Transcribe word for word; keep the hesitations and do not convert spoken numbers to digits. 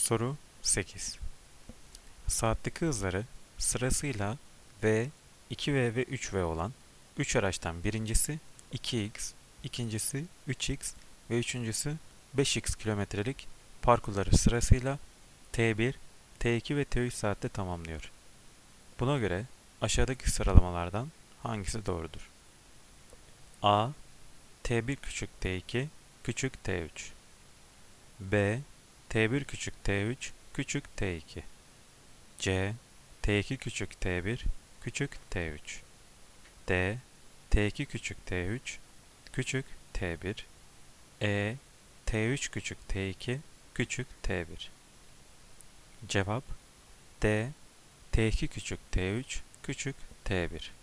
Soru sekiz. Saatteki hızları sırasıyla v, iki v ve üç v olan üç araçtan birincisi iki x, ikincisi üç x ve üçüncüsü beş x kilometrelik parkurları sırasıyla t bir, t iki ve t üç saatte tamamlıyor. Buna göre aşağıdaki sıralamalardan hangisi doğrudur? A. t bir küçük t iki küçük t üç. B. t bir küçük t üç küçük t iki. C. t iki küçük t bir küçük t üç. D. t iki küçük t üç küçük t bir. E. t üç küçük t iki küçük t bir. Cevap D. t iki küçük t üç küçük t bir.